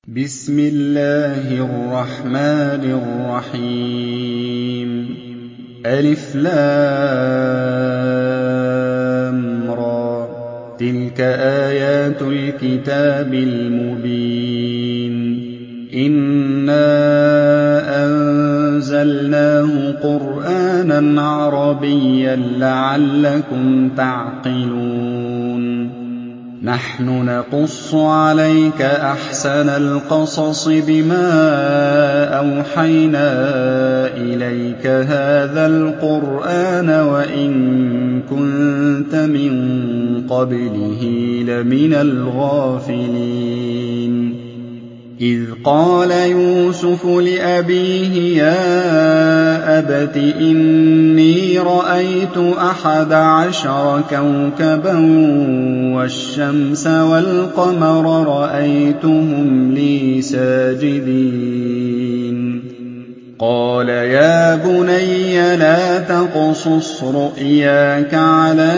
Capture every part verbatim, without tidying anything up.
بسم الله الرحمن الرحيم ألف لام را تلك آيات الكتاب المبين إنا أنزلناه قرآنا عربيا لعلكم تعقلون نحن نقص عليك أحسن القصص بما أوحينا إليك هذا القرآن وإن كنت من قبله لمن الغافلين إذ قال يوسف لأبيه يا أبت إني رأيت أحد عشر كوكبا والشمس والقمر رأيتهم لي ساجدين قال يا بني لا تقصص رؤياك على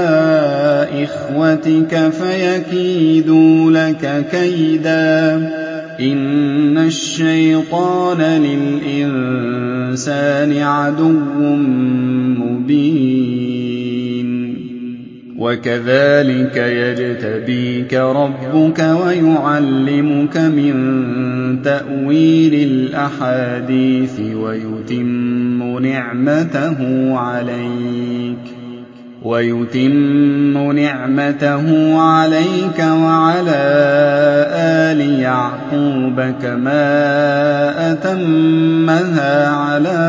إخوتك فيكيدوا لك كيدا إن الشيطان للإنسان عدو مبين وكذلك يجتبيك ربك ويعلمك من تأويل الأحاديث ويتم نعمته عليك ويتم نعمته عليك وعلى آل يعقوب كما أتمها على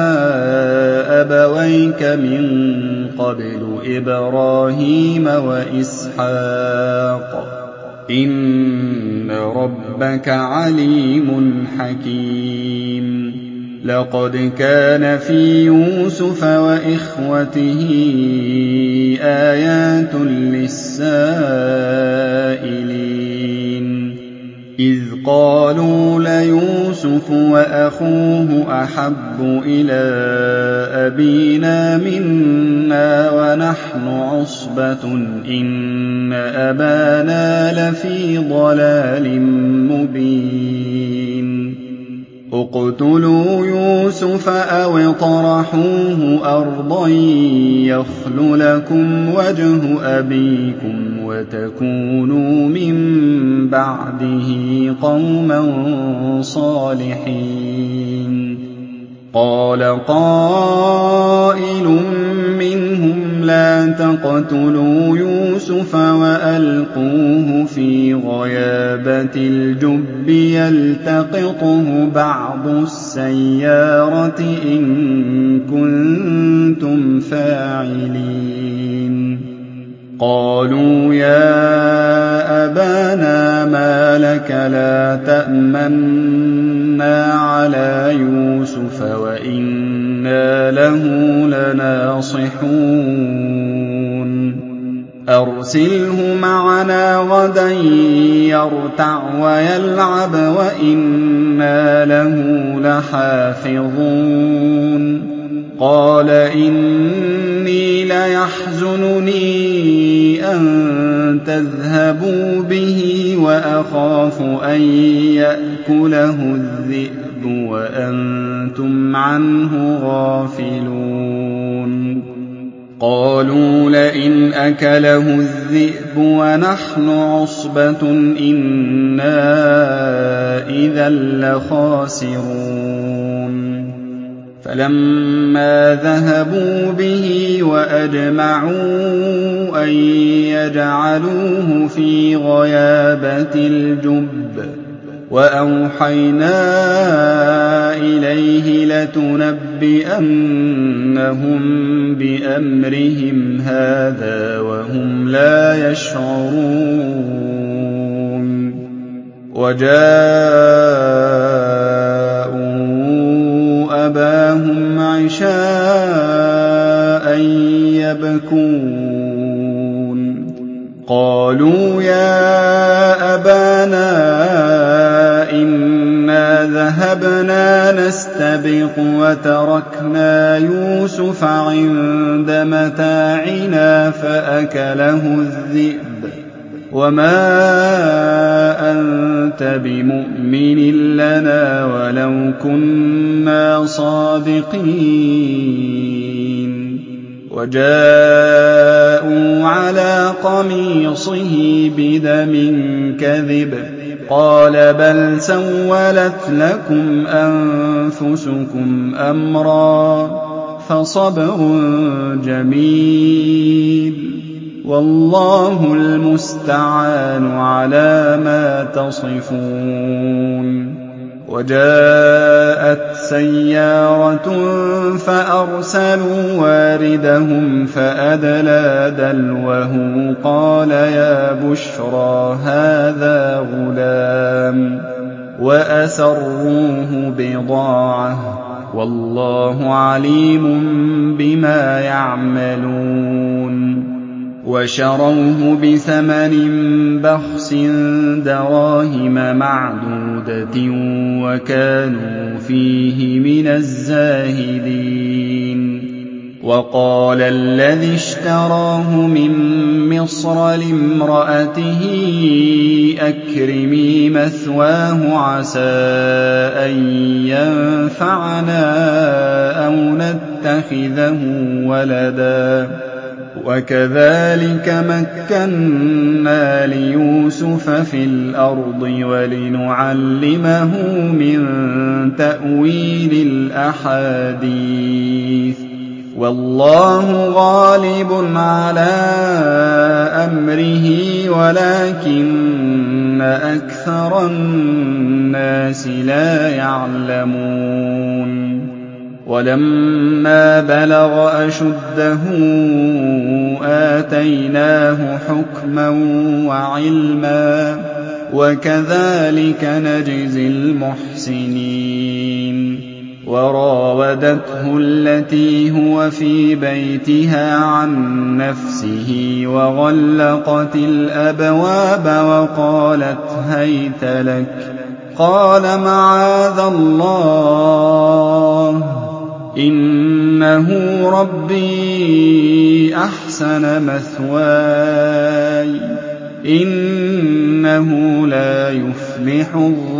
أبويك من قبل إبراهيم وإسحاق إن ربك عليم حكيم لقد كان في يوسف وإخوته آيات للسائلين إذ قالوا ليوسف وأخوه أحب إلى أبينا منا ونحن عصبة إن أبانا لفي ضلال مبين اقتلوا يوسف أو اطرحوه أرضا يخل لكم وجه أبيكم وتكونوا من بعده قوما صالحين قال قائل منهم لا تقتلوا يوسف وألقوه في غيابة الجب يلتقطه بعض السيارة إن كنتم فاعلين قالوا يا أبانا ما لك لا تأمنا على يوسف وإنا له لناصحون أرسله معنا غدا يرتع ويلعب وإنا له لحافظون قال إني ليحزنني أن تذهبوا به وأخاف أن يأكله الذئب وأنتم عنه غافلون قالوا لئن أكله الذئب ونحن عصبة إنا إذا لخاسرون فلما ذهبوا به وأجمعوا أن يجعلوه في غيابة الجب وأوحينا إليه لتنبئنهم بأمرهم هذا وهم لا يشعرون وجاءوا أباهم عشاء يبكون قالوا يا أبانا إنا ذهبنا نستبق وتركنا يوسف عند متاعنا فأكله الذئب وَمَا أَنتَ بِمُؤْمِنٍ لَّنَا وَلَوْ كُنَّا صَادِقِينَ وَجَاءُوا عَلَىٰ قَمِيصِهِ بِدَمٍ كَذِبٍ قَالَ بَلْ سَوَّلَتْ لَكُمْ أَنفُسُكُمْ أَمْرًا فَصَبْرٌ جَمِيلٌ وَاللَّهُ الْمُسْتَعَانُ عَلَىٰ مَا تَصِفُونَ وَجَاءَتْ سَيَّارَةٌ فَأَرْسَلُوا وَارِدَهُمْ فَأَدْلَىٰ دَلْوَهُ قَالَ يَا بُشْرَىٰ هَٰذَا غُلَامٌ وَأَسَرُّوهُ بِضَاعَةً وَاللَّهُ عَلِيمٌ بِمَا يَعْمَلُونَ وَشَرَوْهُ بِثَمَنٍ بَخْسٍ دَرَاهِمَ مَعْدُودَةٍ وَكَانُوا فِيهِ مِنَ الزَّاهِدِينَ وَقَالَ الَّذِي اشْتَرَاهُ مِن مِّصْرَ لِامْرَأَتِهِ أَكْرِمِي مَثْوَاهُ عَسَىٰ أَن يَنفَعَنَا أَوْ نَتَّخِذَهُ وَلَدًا وَكَذَٰلِكَ مَكَّنَّا لِيُوسُفَ فِي الْأَرْضِ وَلِنُعَلِّمَهُ مِن تَأْوِيلِ الْأَحَادِيثِ وَاللَّهُ غَالِبٌ عَلَىٰ أَمْرِهِ وَلَٰكِنَّ أَكْثَرَ النَّاسِ لَا يَعْلَمُونَ وَلَمَّا بَلَغَ أَشُدَّهُ آتَيْنَاهُ حُكْمًا وَعِلْمًا وَكَذَٰلِكَ نَجْزِي الْمُحْسِنِينَ وَرَاوَدَتْهُ الَّتِي هُوَ فِي بَيْتِهَا عَن نَّفْسِهِ وَغَلَّقَتِ الْأَبْوَابَ وَقَالَتْ هَيْتَ لَكَ قَالَ مَعَاذَ اللَّهِ إِنَّهُ رَبِّي أَحْسَنَ مَثْوَايَ إِنَّهُ لَا يُفْلِحُ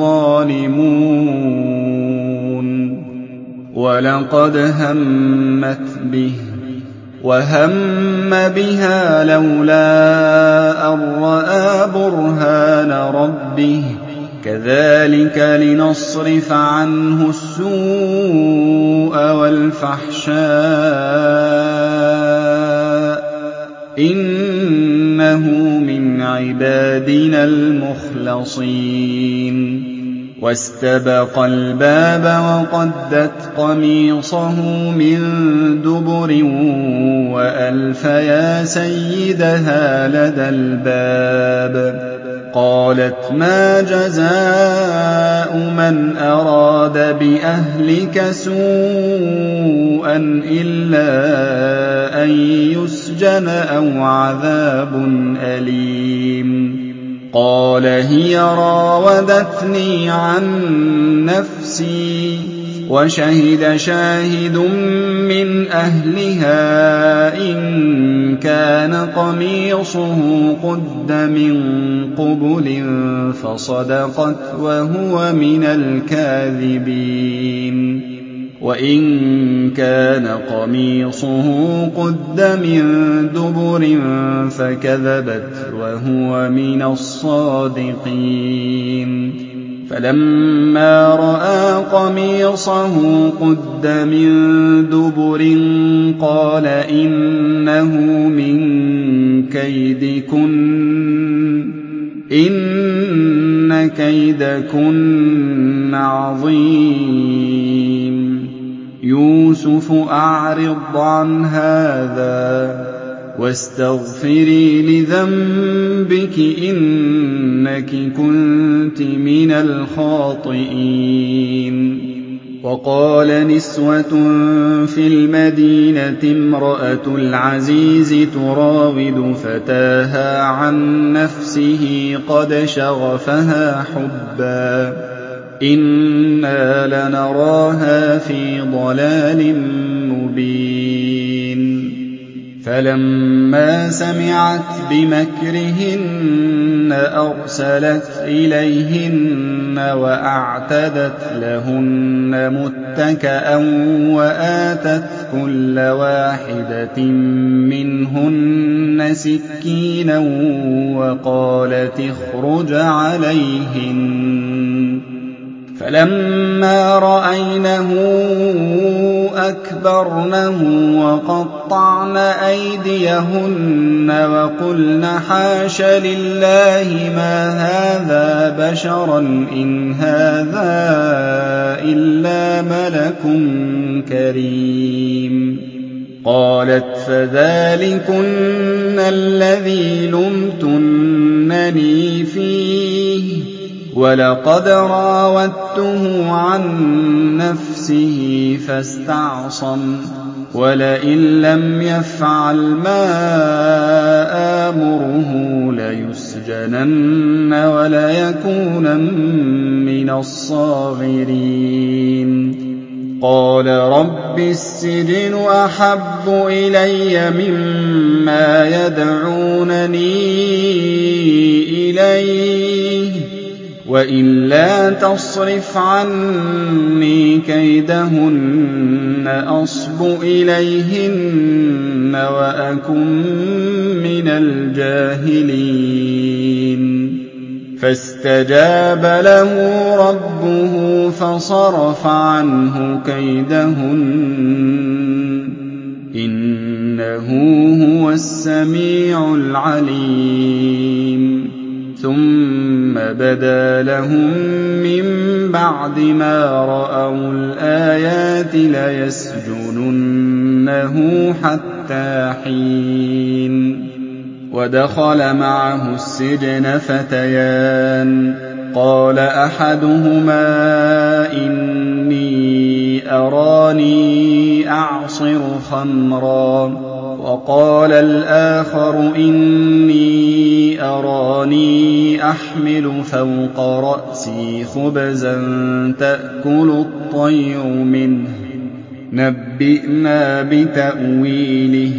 الظَّالِمُونَ وَلَقَدْ هَمَّتْ بِهِ وَهَمَّ بِهَا لَوْلَا أَن رَّأَىٰ بُرْهَانَ رَبِّهِ كَذَٰلِكَ لِنَصْرِفَ عَنْهُ السُّوءَ وَالْفَحْشَاءَ إِنَّهُ مِنْ عِبَادِنَا الْمُخْلَصِينَ وَاسْتَبَقَا الْبَابَ وَقَدَّتْ قَمِيصَهُ مِن دُبُرٍ وَأَلْفَ يَا سَيِّدَهَا لَدَى الْبَابِ قَالَتْ مَا جَزَاءُ مَنْ أَرَادَ بِأَهْلِكَ سُوءًا إِلَّا أَن يُسْجَنَ أَوْ عَذَابٌ أَلِيمٌ قَالَ هِيَ رَاوَدَتْنِي عَن نَّفْسِي وَشَهِدَ شَاهِدٌ مِّنْ أَهْلِهَا إِن كَانَ قَمِيصُهُ قُدَّ مِن قُبُلٍ فَصَدَقَتْ وَهُوَ مِنَ الْكَاذِبِينَ وَإِن كَانَ قَمِيصُهُ قُدَّ مِن دُبُرٍ فَكَذَبَتْ وَهُوَ مِنَ الصَّادِقِينَ فَلَمَّا رَأَىٰ قَمِيصَهُ قُدَّ مِن دُبُرٍ قَالَ إِنَّهُ مِن كَيْدِكُنَّ إِنَّ كَيْدَكُنَّ عَظِيمٌ يُوسُفُ أَعْرِضْ عَنْ هَٰذَا وَاسْتَغْفِرِي لِذَنبِكِ إِنَّكِ كُنتِ مِنَ الْخَاطِئِينَ وَقَالَ نِسْوَةٌ فِي الْمَدِينَةِ امْرَأَتُ الْعَزِيزِ تُرَاوِدُ فَتَاهَا عَن نَّفْسِهِ قَدْ شَغَفَهَا حُبًّا إِنَّا لَنَرَاهَا فِي ضَلَالٍ مُّبِينٍ فَلَمَّا سَمِعَتْ بِمَكْرِهِنَّ أَرْسَلَتْ إِلَيْهِنَّ وَأَعْتَدَتْ لَهُنَّ مُتَّكَأً وَآتَتْ كُلَّ وَاحِدَةٍ مِّنْهُنَّ سِكِّينًا وَقَالَتِ اخْرُجْ عَلَيْهِنَّ فَلَمَّا رَأَيْنَهُ أَكْبَرْنَهُ وَقَطَّعْنَ أَيْدِيَهُنَّ وَقُلْنَ حَاشَ لِلَّهِ مَا هَٰذَا بَشَرًا إِنْ هَٰذَا إِلَّا مَلَكٌ كَرِيمٌ قَالَتْ فَذَٰلِكُنَّ الَّذِي لُمْتُنَّنِي فِيهِ وَلَقَدْ رَاوَدتُّهُ عَن نَّفْسِهِ فَاسْتَعْصَمَ وَلَئِن لَّمْ يَفْعَلْ مَا آمُرُهُ لَيُسْجَنَنَّ وَلَيَكُونًا مِّنَ الصَّاغِرِينَ قَالَ رَبِّ السِّجْنُ أَحَبُّ إِلَيَّ مِمَّا يَدْعُونَنِي إِلَيْهِ وَإِلَّا تَصْرِفْ عَنِّي كَيْدَهُنَّ أَصْبُ إِلَيْهِنَّ وَأَكُن مِّنَ الْجَاهِلِينَ فَاسْتَجَابَ لَهُ رَبُّهُ فَصَرَفَ عَنْهُ كَيْدَهُنَّ إِنَّهُ هُوَ السَّمِيعُ الْعَلِيمُ ثُمَّ بَدَا لَهُم مِّن بَعْدِ مَا رَأَوُا الْآيَاتِ لَيَسْجُنُنَّهُ حَتَّىٰ حِينٍ وَدَخَلَ مَعَهُ السِّجْنَ فَتَيَانِ قَالَ أَحَدُهُمَا إِنِّي أَرَانِي أَعْصِرُ خَمْرًا وَقَالَ الْآخَرُ إِنِّي أَرَانِي أَحْمِلُ فَوْقَ رَأْسِي خُبْزًا تَأْكُلُ الطَّيْرُ مِنْهُ نَبِّئْنَا بِتَأْوِيلِهِ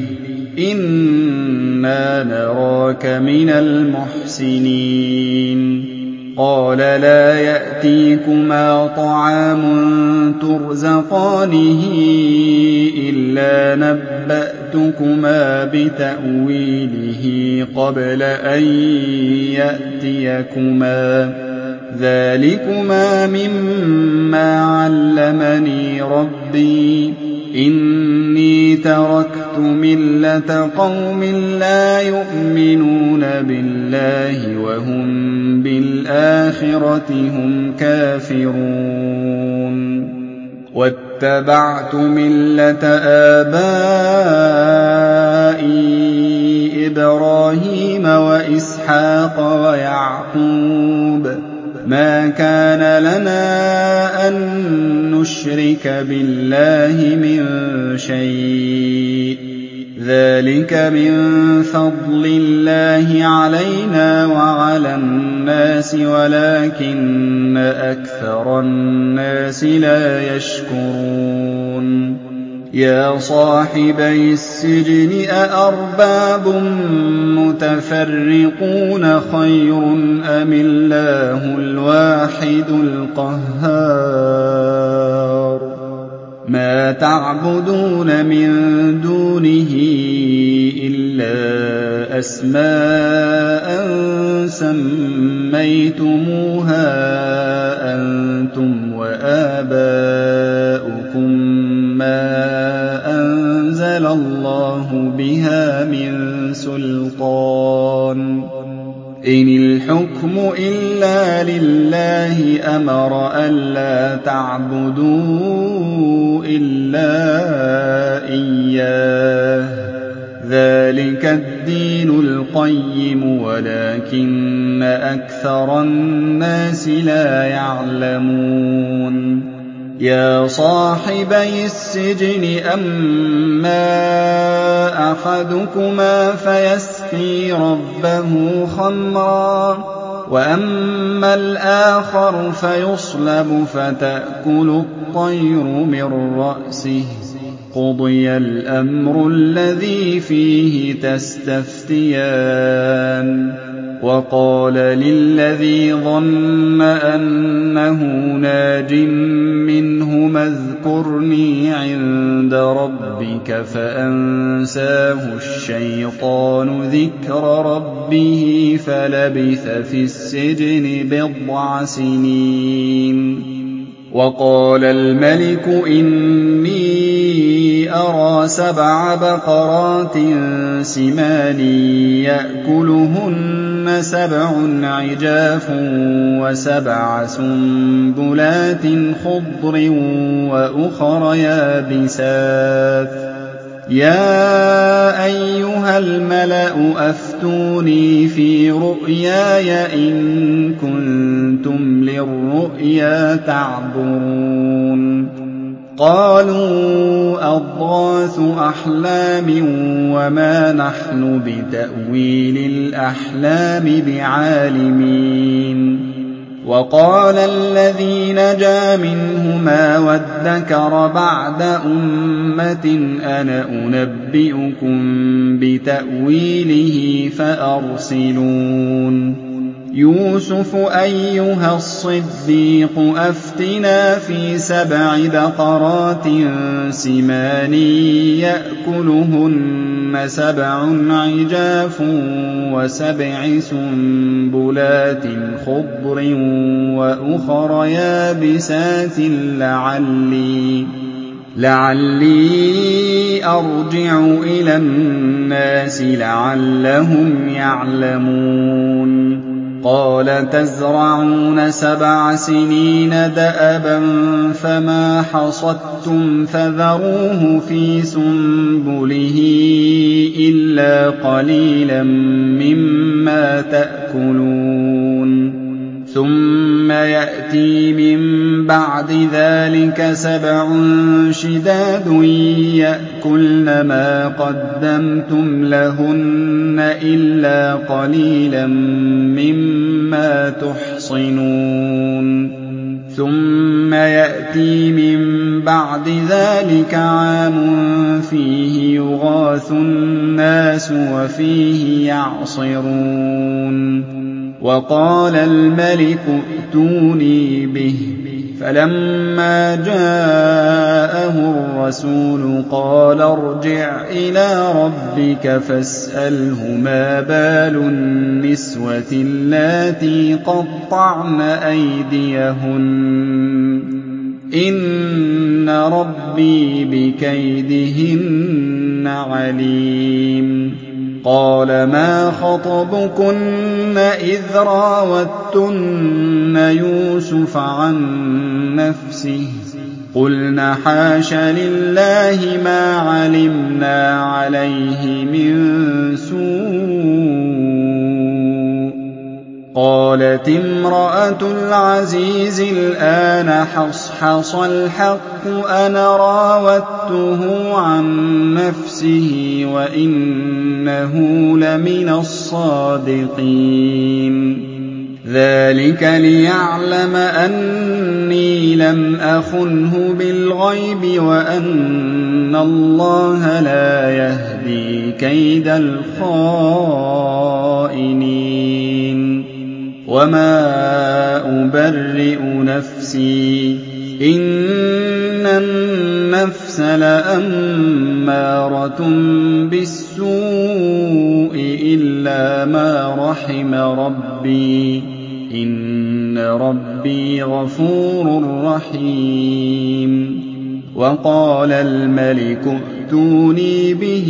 إِنَّا نَرَاكَ مِنَ الْمُحْسِنِينَ قَالَ لَا يَأْتِيكُمَا طَعَامٌ تُرْزَقَانِهِ إِلَّا نَبَّأْتُكُمَا بِتَأْوِيلِهِ قَبْلَ أَن يَأْتِيَكُمَا ذَٰلِكُمَا مِمَّا عَلَّمَنِي رَبِّي إِنِّي تَرَكْتُ مِلَّةَ قَوْمٍ لَّا يُؤْمِنُونَ بِاللَّهِ وَهُم بِالْآخِرَةِ هُمْ كَافِرُونَ وَاتَّبَعْتُ مِلَّةَ آبَائِي إِبْرَاهِيمَ وَإِسْحَاقَ وَيَعْقُوبَ مَا كَانَ لَنَا أَن نُّشْرِكَ بِاللَّهِ مِن شَيْءٍ ذَٰلِكَ مِن فَضْلِ اللَّهِ عَلَيْنَا وَعَلَى النَّاسِ وَلَٰكِنَّ أَكْثَرَ النَّاسِ لَا يَشْكُرُونَ يَا صَاحِبَيِ السِّجْنِ أَأَرْبَابٌ مُّتَفَرِّقُونَ خَيْرٌ أَمِ اللَّهُ الْوَاحِدُ الْقَهَّارُ مَا تَعْبُدُونَ مِن دُونِهِ إِلَّا أَسْمَاءً سَمَّيْتُمُوهَا أَنتُمْ وَآبَاؤُكُم مَّا أَنزَلَ اللَّهُ بِهَا مِن سُلْطَانٍ إِنِ الْحُكْمُ إِلَّا لِلَّهِ أَمَرَ أَلَّا تَعْبُدُوا إِلَّا إِيَّاهُ ذَٰلِكَ الدِّينُ الْقَيِّمُ وَلَٰكِنَّ أَكْثَرَ النَّاسِ لَا يَعْلَمُونَ يَا صَاحِبَيِ السِّجْنِ أَمَّا أَحَدُكُمَا فَيَسْقِي رَبَّهُ خَمْرًا وَأَمَّا الْآخَرُ فَيُصْلَبُ فَتَأْكُلُ الطَّيْرُ مِن رَّأْسِهِ قُضِيَ الْأَمْرُ الَّذِي فِيهِ تَسْتَفْتِيَانِ وَقَالَ لِلَّذِي ظَنَّ أَنَّهُ نَاجٍ مِّنْهُمَا اذْكُرْنِي عِندَ رَبِّكَ فَأَنسَاهُ الشَّيْطَانُ ذِكْرَ رَبِّهِ فَلَبِثَ فِي السِّجْنِ بِضْعَ سِنِينَ وَقَالَ الْمَلِكُ إِنِّي أَرَىٰ سَبْعَ بَقَرَاتٍ سِمَانٍ يَأْكُلُهُنَّ سَبْعٌ عِجَافٌ وَسَبْعَ سُنبُلَاتٍ خُضْرٍ وَأُخَرَ يَابِسَاتٍ يَا أَيُّهَا الْمَلَأُ أَفْتُونِي فِي رُؤْيَايَ إِن كُنتُمْ لِلرُّؤْيَا تَعْبُرُونَ قَالُوا أَضْغَاثُ أَحْلَامٍ وَمَا نَحْنُ بِتَأْوِيلِ الْأَحْلَامِ بِعَالِمِينَ وَقَالَ الَّذِي نَجَا مِنْهُمَا وَادَّكَرَ بَعْدَ أُمَّةٍ أَنَا أُنَبِّئُكُم بِتَأْوِيلِهِ فَأَرْسِلُونِ يُوسُفُ أَيُّهَا الصِّدِّيقُ أَفْتِنَا فِي سَبْعِ بَقَرَاتٍ سِمَانٍ يَأْكُلُهُنَّ سَبْعٌ عِجَافٌ وَسَبْعِ سُنبُلَاتٍ خُضْرٍ وَأُخَرَ يَابِسَاتٍ لَّعَلِّي لَعَلِّي أَرْجِعُ إِلَى النَّاسِ لَعَلَّهُمْ يَعْلَمُونَ قَالَ تَزْرَعُونَ سَبْعَ سِنِينَ دَأَبًا فَمَا حَصَدتُّمْ فَذَرُوهُ فِي سُنبُلِهِ إِلَّا قَلِيلًا مِّمَّا تَأْكُلُونَ ثُمَّ يَأْتِي مِن بَعْدِ ذَٰلِكَ سَبْعٌ شِدَادٌ يَأْكُلْنَ مَا قَدَّمْتُمْ لَهُنَّ إِلَّا قَلِيلًا مِّمَّا تُحْصِنُونَ ثُمَّ يَأْتِي مِن بَعْدِ ذَٰلِكَ عَامٌ فِيهِ يُغَاثُ النَّاسُ وَفِيهِ يَعْصِرُونَ وَقَالَ الْمَلِكُ ائْتُونِي بِهِ فَلَمَّا جَاءَهُ الرَّسُولُ قَالَ ارْجِعْ إِلَىٰ رَبِّكَ فَاسْأَلْهُ مَا بَالُ النِّسْوَةِ اللَّاتِي قَطَّعْنَ أَيْدِيَهُنَّ ۚ إِنَّ رَبِّي بِكَيْدِهِنَّ عَلِيمٌ قَالَ مَا خَطْبُكُنَّ إِذْ رَاوَدتُّنَّ يُوسُفَ عَن نَّفْسِهِ ۚ قُلْنَ حَاشَ لِلَّهِ مَا عَلِمْنَا عَلَيْهِ مِن سُوءٍ ۚ قَالَتِ امْرَأَتُ الْعَزِيزِ الْآنَ حَصْحَصَ الْحَقُّ أَنَا رَاوَدتُّهُ عَن نَّفْسِهِ وَإِنَّهُ لَمِنَ الصَّادِقِينَ ذَٰلِكَ لِيَعْلَمَ أَنِّي لَمْ أَخُنْهُ بِالْغَيْبِ وَأَنَّ اللَّهَ لَا يَهْدِي كَيْدَ الْخَائِنِينَ وَمَا أُبَرِّئُ نَفْسِي ۚ إِنَّ النَّفْسَ لَأَمَّارَةٌ بِالسُّوءِ إِلَّا مَا رَحِمَ رَبِّي ۚ إِنَّ رَبِّي غَفُورٌ رَّحِيمٌ وَقَالَ الْمَلِكُ ائْتُونِي بِهِ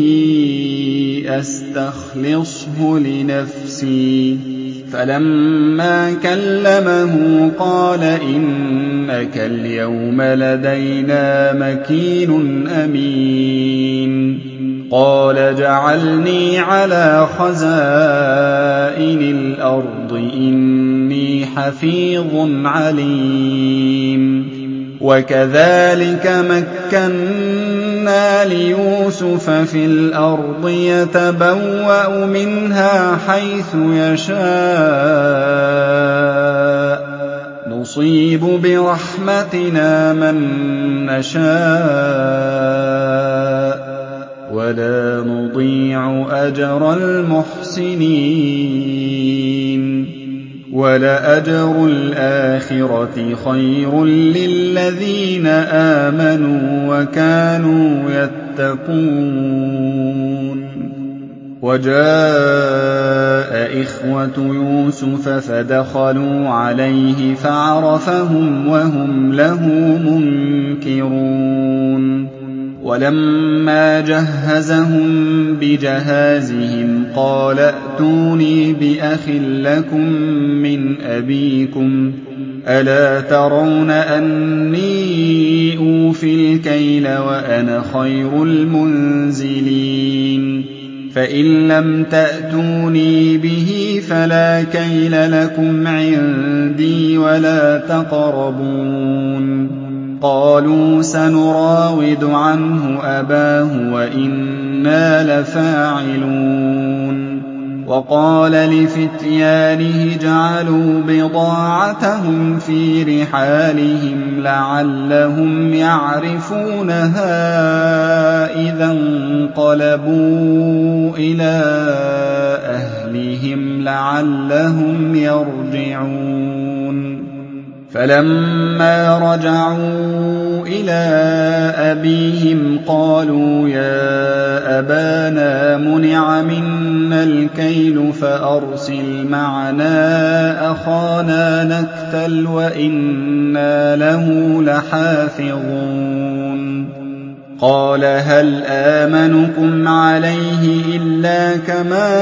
أَسْتَخْلِصْهُ لِنَفْسِي ۖ فَلَمَّا كَلَّمَهُ قَالَ إِنَّكَ الْيَوْمَ لَدَيْنَا مَكِينٌ أَمِينٌ قَالَ اجْعَلْنِي عَلَىٰ خَزَائِنِ الْأَرْضِ إِنِّي حَفِيظٌ عَلِيمٌ وَكَذَٰلِكَ مَكَّنَّا لِيُوسُفَ فِي الْأَرْضِ يَتَبَوَّأُ مِنْهَا حَيْثُ يَشَاءُ نُصِيبُ بِرَحْمَتِنَا مَن نَّشَاءُ وَلَا نُضِيعُ أَجْرَ الْمُحْسِنِينَ وَلَأَجْرُ الْآخِرَةِ خَيْرٌ لِّلَّذِينَ آمَنُوا وَكَانُوا يَتَّقُونَ وَجَاءَ إِخْوَةُ يُوسُفَ فَدَخَلُوا عَلَيْهِ فَعَرَفَهُمْ وَهُمْ لَهُ مُنكِرُونَ وَلَمَّا جَهَّزَهُم بِجَهَازِهِمْ قَالَ ائْتُونِي بِأَخٍ لَّكُم مِّنْ أَبِيكُمْ أَلَا تَرَوْنَ أَنِّي أُوفِي الْكَيْلَ وَأَنَا خَيْرُ الْمُنزِلِينَ فَإِن لَّمْ تَأْتُونِي بِهِ فَلَا كَيْلَ لَكُمْ عِندِي وَلَا تَقْرَبُونِ قَالُوا سَنُرَاوِدُ عَنْهُ أَبَاهُ وَإِنَّا لَفَاعِلُونَ وَقَالَ لِفِتْيَانِهِ اجْعَلُوا بِضَاعَتَهُمْ فِي رِحَالِهِمْ لَعَلَّهُمْ يَعْرِفُونَهَا إِذَا انقَلَبُوا إِلَىٰ أَهْلِهِمْ لَعَلَّهُمْ يَرْجِعُونَ فَلَمَّا رَجَعُوا إِلَىٰ أَبِيهِمْ قَالُوا يَا أَبَانَا مُنِعَ مِنَّا الْكَيْلُ فَأَرْسِلْ مَعَنَا أَخَانَا نَكْتَلْ وَإِنَّا لَهُ لَحَافِظُونَ قَالَ هَلْ آمَنُكُمْ عَلَيْهِ إِلَّا كَمَا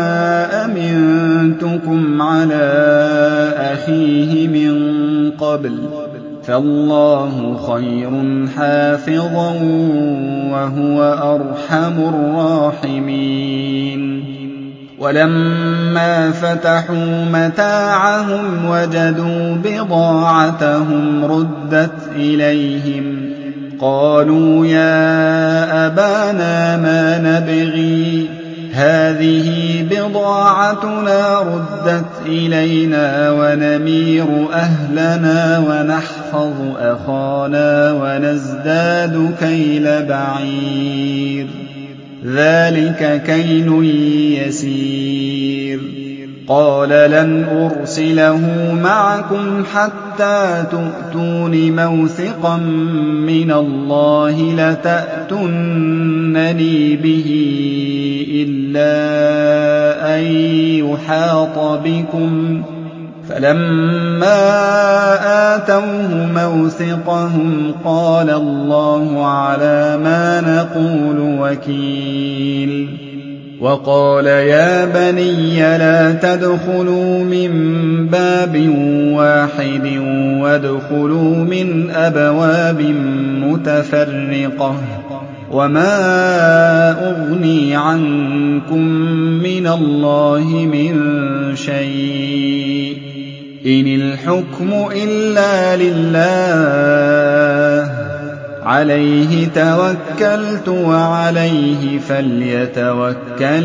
أَمِنتُكُمْ عَلَىٰ أَخِيهِ مِن قَبْلُ فَاللَّهُ خَيْرٌ حَافِظًا وَهُوَ أَرْحَمُ الرَّاحِمِينَ وَلَمَّا فَتَحُوا مَتَاعَهُمْ وَجَدُوا بِضَاعَتَهُمْ رُدَّتْ إِلَيْهِمْ قَالُوا يَا أَبَانَا مَا نَبْغِي هَٰذِهِ بِضَاعَتُنَا رُدَّتْ إِلَيْنَا وَنَمِيرُ أَهْلَنَا وَنَحْفَظُ أَخَانَا وَنَزْدَادُ كَيْلَ بَعِيرٍ ذَٰلِكَ كَيْلٌ يَسِيرٌ قَالَ لَنْ أُرْسِلَهُ مَعَكُمْ حَتَّىٰ تُؤْتُونِ مَوْثِقًا مِّنَ اللَّهِ لَتَأْتُنَّنِي بِهِ إِلَّا أَن يُحَاطَ بِكُمْ ۖ فَلَمَّا آتَوْهُ مَوْثِقَهُمْ قَالَ اللَّهُ عَلَىٰ مَا نَقُولُ وَكِيلٌ وَقَالَ يَا بَنِيَّ لَا تَدْخُلُوا مِن بَابٍ وَاحِدٍ وَادْخُلُوا مِنْ أَبْوَابٍ مُّتَفَرِّقَةٍ وَمَا أُغْنِي عَنكُم مِّنَ اللَّهِ مِن شَيْءٍ إِنِ الْحُكْمُ إِلَّا لِلَّهِ عَلَيْهِ تَوَكَّلْتُ وَعَلَيْهِ فَلْيَتَوَكَّلِ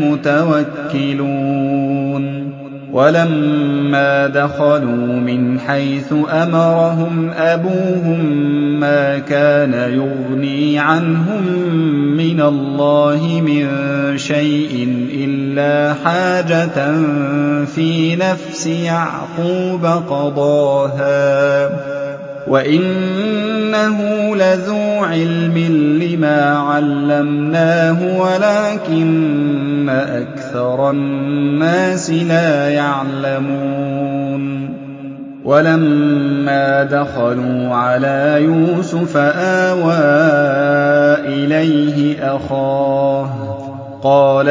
الْمُتَوَكِّلُونَ وَلَمَّا دَخَلُوا مِنْ حَيْثُ أَمَرَهُمْ أَبُوهُم مَّا كَانَ يُغْنِي عَنْهُم مِّنَ اللَّهِ مِن شَيْءٍ إِلَّا حَاجَةً فِي نَفْسِ يَعْقُوبَ قَضَاهَا وَإِنَّهُ لَذُو عِلْمٍ لِّمَا عَلَّمْنَاهُ وَلَٰكِنَّ أَكْثَرَ النَّاسِ لَا يَعْلَمُونَ وَلَمَّا دَخَلُوا عَلَىٰ يُوسُفَ آوَىٰ إِلَيْهِ أَخَاهُ قَالَ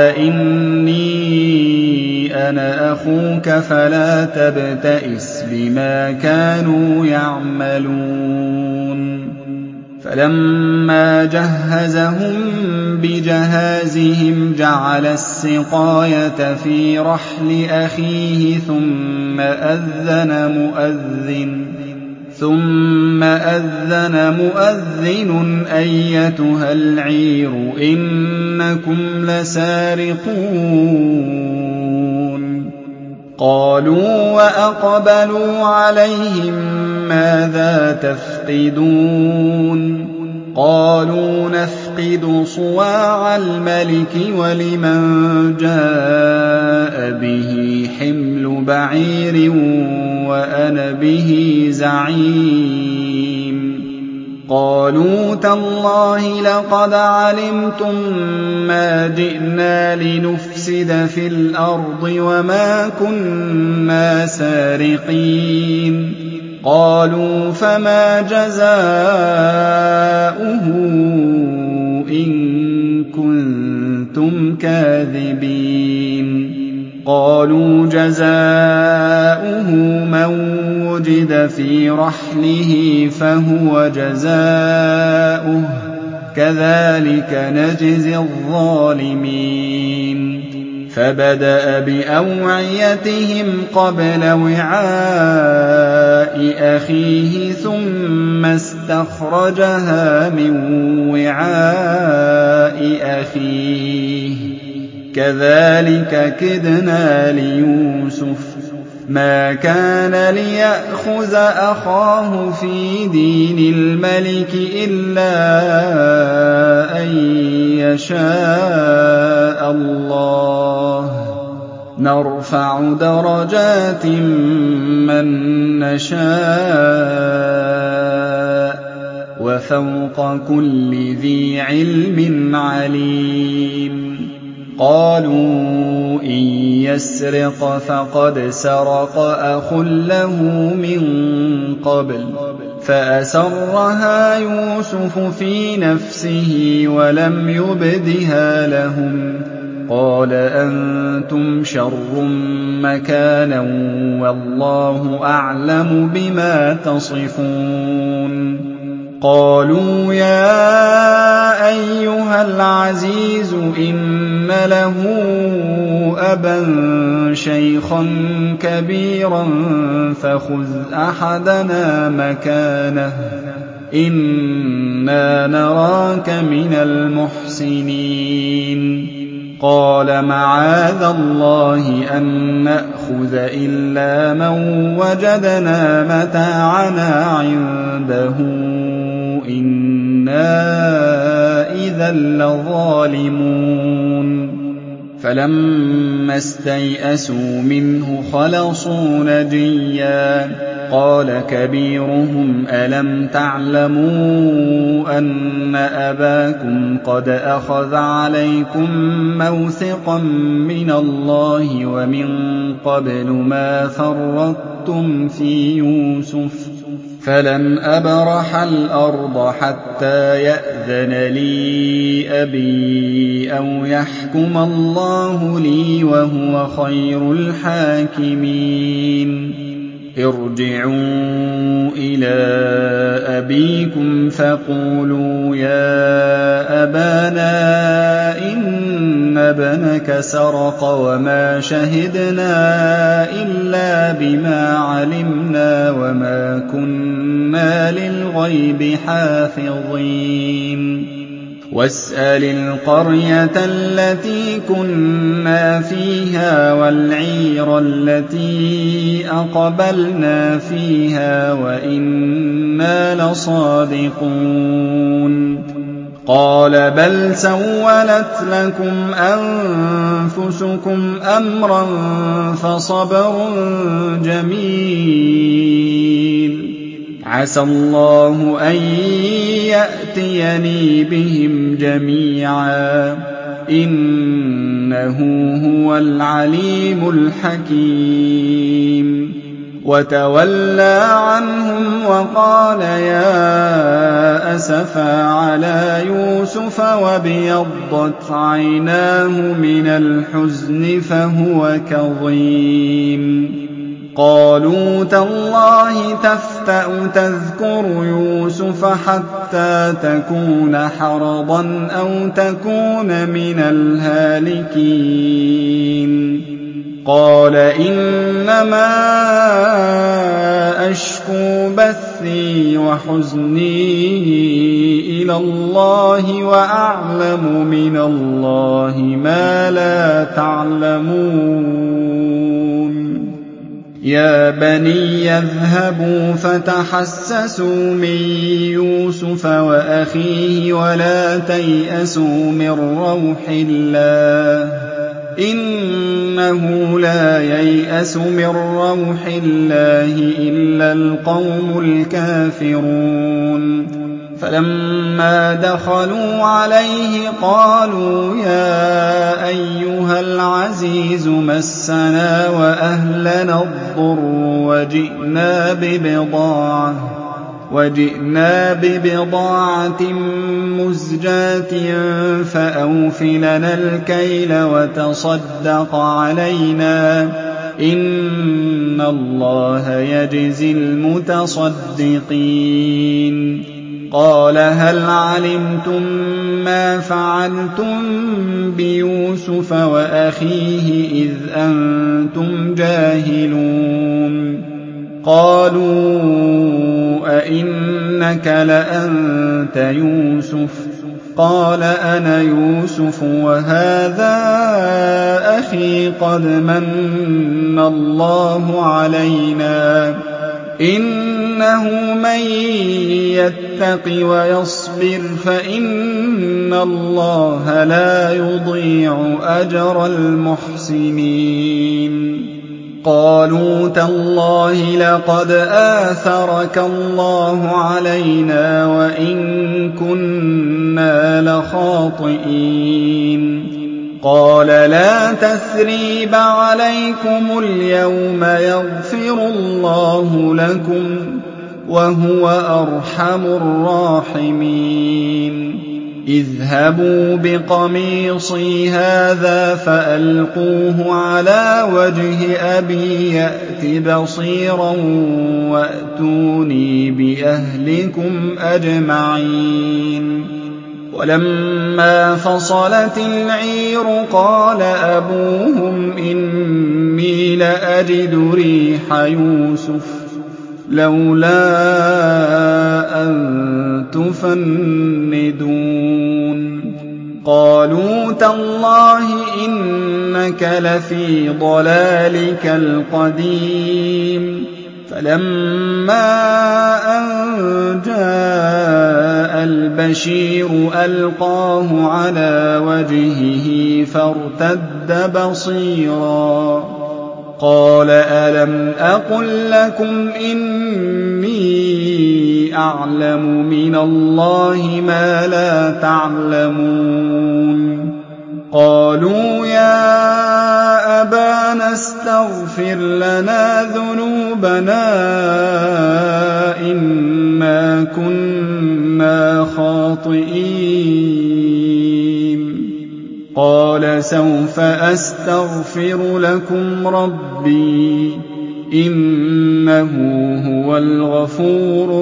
إِنِّي أَنَا أَخُوكَ فَلَا تَبْتَئِسْ بِمَا كَانُوا يَعْمَلُونَ فَلَمَّا جَهَّزَهُم بِجَهَازِهِمْ جَعَلَ السِّقَايَةَ فِي رَحْلِ أَخِيهِ ثُمَّ أَذَّنَ مُؤَذِّنٌ ثُمَّ أَذَّنَ مُؤَذِّنٌ أَيَّتُهَا الْعِيرُ إِنَّكُمْ لَسَارِقُونَ قالوا وأقبلوا عليهم ماذا تفقدون قالوا نفقد صواع الملك ولمن جاء به حمل بعير وأنا به زعيم قالوا تالله لقد علمتم ما جئنا لنفسد في الأرض وما كنا سارقين قالوا فما جزاؤه إن كنتم كاذبين قالوا جزاؤه من وجد في رحله فهو جزاؤه كذلك نجزي الظالمين فبدأ بأوعيتهم قبل وعاء أخيه ثم استخرجها من وعاء أخيه كذلك كدنا ليوسف ما كان ليأخذ أخاه في دين الملك إلا أن يشاء الله نرفع درجات من نشاء وفوق كل ذي علم عليم قالوا إن يسرق فقد سرق أخ له من قبل فأسرها يوسف في نفسه ولم يبدها لهم قال أنتم شر مكانا والله أعلم بما تصفون قالوا يا أيها العزيز إن له أبا شيخا كبيرا فخذ أحدنا مكانه إنا نراك من المحسنين قال معاذ الله أن نأخذ إلا من وجدنا متاعنا عنده إنا إذا لظالمون فلما استيئسوا منه خلصوا نجيا قال كبيرهم ألم تعلموا أن أباكم قد أخذ عليكم موثقا من الله ومن قبل ما فرطتم في يوسف فلن أبرح الأرض حتى يأذن لي أبي أو يحكم الله لي وهو خير الحاكمين ارجعوا إلى أبيكم فقولوا يا أبانا إن ابنك سرق وما شهدنا إلا بما علمنا وما كنا للغيب حافظين واسأل القرية التي كنا فيها والعير التي أقبلنا فيها وإنا لصادقون قال بل سولت لكم أنفسكم أمرا فصبر جميل عسى الله أن يأتيني بهم جميعا إنه هو العليم الحكيم وتولى عنهم وقال يا أسفى على يوسف وابيضت عيناه من الحزن فهو كظيم قالوا تالله تفتأ تذكر يوسف حتى تكون حرضا أو تكون من الهالكين قال إنما أشكو بثي وحزني إلى الله وأعلم من الله ما لا تعلمون يَا بَنِيَّ اذْهَبُوا فَتَحَسَّسُوا مِن يُوسُفَ وَأَخِيهِ وَلَا تَيْأَسُوا مِن رَّوْحِ اللَّهِ ۖ إِنَّهُ لَا يَيْأَسُ مِن رَّوْحِ اللَّهِ إِلَّا الْقَوْمُ الْكَافِرُونَ فَلَمَّا دَخَلُوا عَلَيْهِ قَالُوا يَا أَيُّهَا الْعَزِيزُ مَسَّنَا وَأَهْلَنَا الضُّرُّ وَجِئْنَا بِبِضَاعَةٍ وَجِئْنَا بِبِضَاعَةٍ مُزْجَاةٍ فَأَوْفِ لَنَا الْكَيْلَ وَتَصَدَّقْ عَلَيْنَا ۖ إِنَّ اللَّهَ يَجْزِي الْمُتَصَدِّقِينَ قَالَ هَلْ عَلِمْتُم مَّا فَعَلْتُم بِيُوسُفَ وَأَخِيهِ إِذْ أَنتُمْ جَاهِلُونَ قَالُوا أَإِنَّكَ لَأَنتَ يُوسُفُ ۖ قَالَ أَنَا يُوسُفُ وَهَٰذَا أَخِي قَدْ مَنَّ اللَّهُ عَلَيْنَا ۖ إِنَّهُ مَن يَتَّقِ وَيَصْبِرْ فَإِنَّ اللَّهَ لَا يُضِيعُ أَجْرَ الْمُحْسِنِينَ قَالُوا تَاللَّهِ لَقَدْ آثَرَكَ اللَّهُ عَلَيْنَا وَإِن كُنَّا لَخَاطِئِينَ قَالَ لَا تَثْرِيبَ عَلَيْكُمُ الْيَوْمَ يَغْفِرُ اللَّهُ لَكُمْ ۖ وَهُوَ أَرْحَمُ الرَّاحِمِينَ اذْهَبُوا بِقَمِيصِي هَٰذَا فَأَلْقُوهُ عَلَىٰ وَجْهِ أَبِي يَأْتِ بَصِيرًا وَأْتُونِي بِأَهْلِكُمْ أَجْمَعِينَ وَلَمَّا فَصَلَتِ الْعِيرُ قَالَ أَبُوهُمْ إِنِّي لَأَجِدُ رِيحَ يُوسُفَ لَوْلَا أَن تُفَنِّدُونِ قَالُوا تَاللَّهِ إِنَّكَ لَفِي ضَلَالِكَ الْقَدِيمِ فَلَمَّا أَن جَاءَ الْبَشِيرُ أَلْقَاهُ عَلَىٰ وَجْهِهِ فَارْتَدَّ بَصِيرًا قَالَ أَلَمْ أَقُل لَّكُمْ إِنِّي أَعْلَمُ مِنَ اللَّهِ مَا لَا تَعْلَمُونَ قَالُوا يَا أَبَانَا اسْتَغْفِرْ لَنَا ذُنُوبَنَا إِنَّا كُنَّا خَاطِئِينَ قَالَ سَوْفَ أَسْتَغْفِرُ لَكُمْ رَبِّي إِنَّهُ هُوَ الْغَفُورُ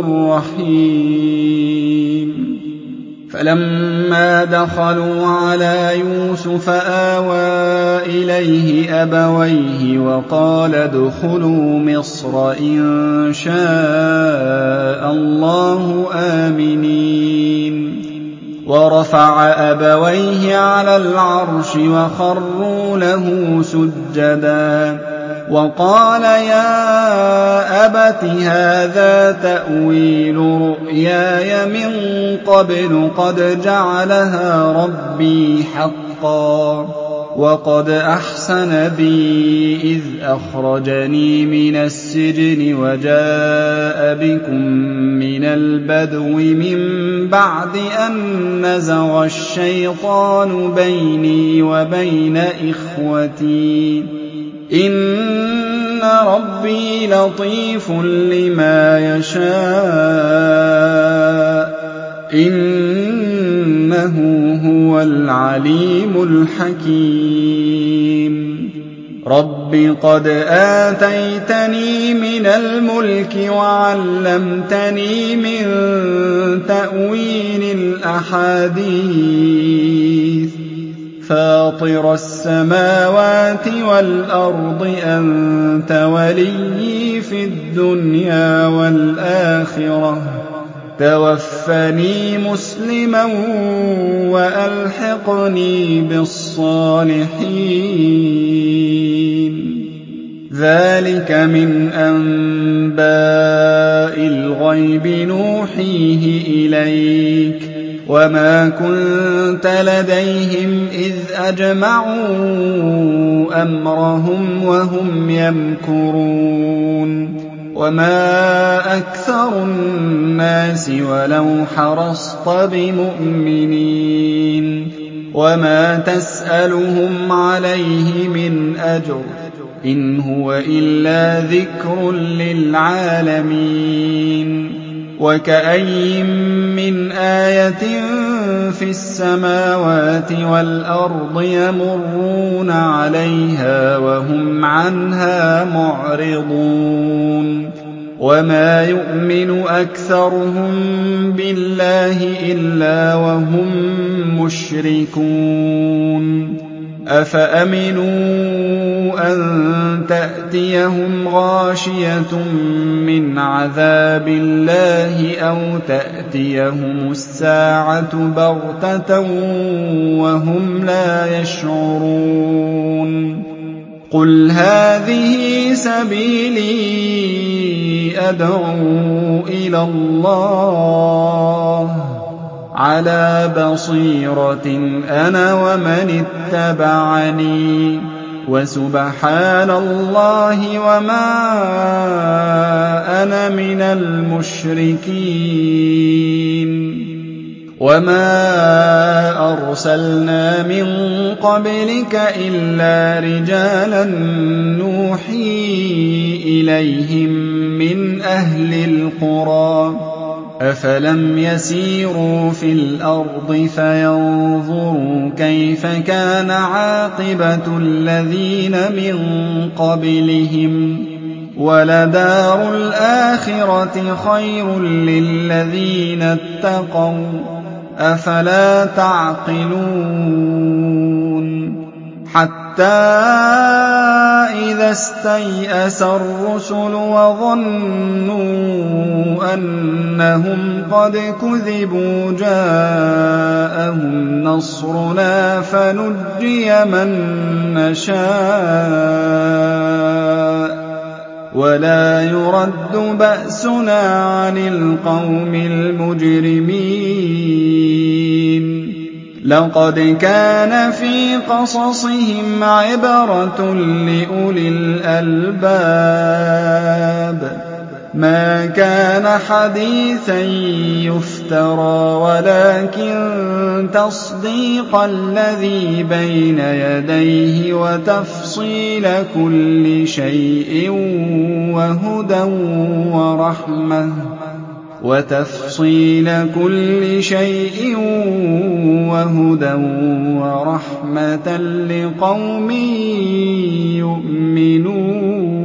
الرَّحِيمُ فَلَمَّا دَخَلُوا عَلَىٰ يُوسُفَ آوَىٰ إِلَيْهِ أَبَوَيْهِ وَقَالَ ادْخُلُوا مِصْرَ إِن شَاءَ اللَّهُ آمِنِينَ وَرَفَعَ أَبَوَيْهِ عَلَى الْعَرْشِ وَخَرُّوا لَهُ سُجَّدًا وَقَالَ يَا أَبَتِ هَٰذَا تَأْوِيلُ رُؤْيَايَ مِن قَبْلُ قَدْ جَعَلَهَا رَبِّي حَقًّا وَقَدْ أَحْسَنَ بِي إِذْ أَخْرَجَنِي مِنَ السِّجْنِ وَجَاءَ بِكُم مِّنَ الْبَدْوِ مِن بَعْدِ أَن نَّزَغَ الشَّيْطَانُ بَيْنِي وَبَيْنَ إِخْوَتِي إِنَّ رَبِّي لَطِيفٌ لِّمَا يَشَاءُ إِنَّهُ هُوَ الْعَلِيمُ الْحَكِيمُ رَبِّ قَدْ آتَيْتَنِي مِنَ الْمُلْكِ وَعَلَّمْتَنِي مِن تَأْوِيلِ الْأَحَادِيثِ فَاطِرَ السَّمَاوَاتِ وَالْأَرْضِ أَنتَ وَلِيِّي فِي الدُّنْيَا وَالْآخِرَةِ تَوَفَّنِي مُسْلِمًا وَأَلْحِقْنِي بِالصَّالِحِينَ ذَٰلِكَ مِنْ أَنبَاءِ الْغَيْبِ نُوحِيهِ إِلَيْكَ ۖ وَمَا كُنتَ لَدَيْهِمْ إِذْ أَجْمَعُوا أَمْرَهُمْ وَهُمْ يَمْكُرُونَ وَمَا أَكْثَرُ النَّاسِ وَلَوْ حَرَصْتَ بِمُؤْمِنِينَ وَمَا تَسْأَلُهُمْ عَلَيْهِ مِنْ أَجْرٍ إِنْ هُوَ إِلَّا ذِكْرٌ لِّلْعَالَمِينَ وَكَأَيِّن مِّنْ آيَةٍ فِي السَّمَاوَاتِ وَالْأَرْضِ يَمُرُّونَ عَلَيْهَا وَهُمْ عَنْهَا مُعْرِضُونَ وَمَا يُؤْمِنُ أَكْثَرُهُم بِاللَّهِ إِلَّا وَهُم مُّشْرِكُونَ أَفَأَمِنُوا أَن تَأْتِيَهُمْ غَاشِيَةٌ مِّنْ عَذَابِ اللَّهِ أَوْ تَأْتِيَهُمُ السَّاعَةُ بَغْتَةً وَهُمْ لَا يَشْعُرُونَ قُلْ هَٰذِهِ سَبِيلِي أَدْعُو إِلَى اللَّهِ عَلَىٰ بَصِيرَةٍ أَنَا وَمَنِ اتَّبَعَنِي ۖ وَسُبْحَانَ اللَّهِ وَمَا أَنَا مِنَ الْمُشْرِكِينَ وَمَا أَرْسَلْنَا مِن قَبْلِكَ إِلَّا رِجَالًا نُّوحِي إِلَيْهِم مِّنْ أَهْلِ الْقُرَىٰ ۗ أَفَلَمْ يَسِيرُوا فِي الْأَرْضِ فَيَنظُرُوا كَيْفَ كَانَ عَاقِبَةُ الَّذِينَ مِن قَبْلِهِمْ ۗ وَلَدَارُ الْآخِرَةِ خَيْرٌ لِّلَّذِينَ اتَّقَوْا ۗ أَفَلَا تَعْقِلُونَ حَتَّىٰ إِذَا اسْتَيْأَسَ الرُّسُلُ وَظَنُّوا أَنَّهُمْ قَدْ كُذِبُوا جَاءَهُمْ نَصْرُنَا فَنُجِّيَ مَن نَّشَاءُ وَلَا يُرَدُّ بَأْسُنَا عَنِ الْقَوْمِ الْمُجْرِمِينَ لَقَدْ كَانَ فِي قَصَصِهِمْ عِبْرَةٌ لِّأُولِي الْأَلْبَابِ مَا كَانَ حَدِيثًا يُفْتَرَىٰ وَلَٰكِن تَصْدِيقَ الَّذِي بَيْنَ يَدَيْهِ وَتَفْصِيلَ كُلِّ شَيْءٍ وَهُدًى وَرَحْمَةً وَتَفْصِيلَ كُلِّ شَيْءٍ وَهُدًى وَرَحْمَةً لِّقَوْمٍ يُؤْمِنُونَ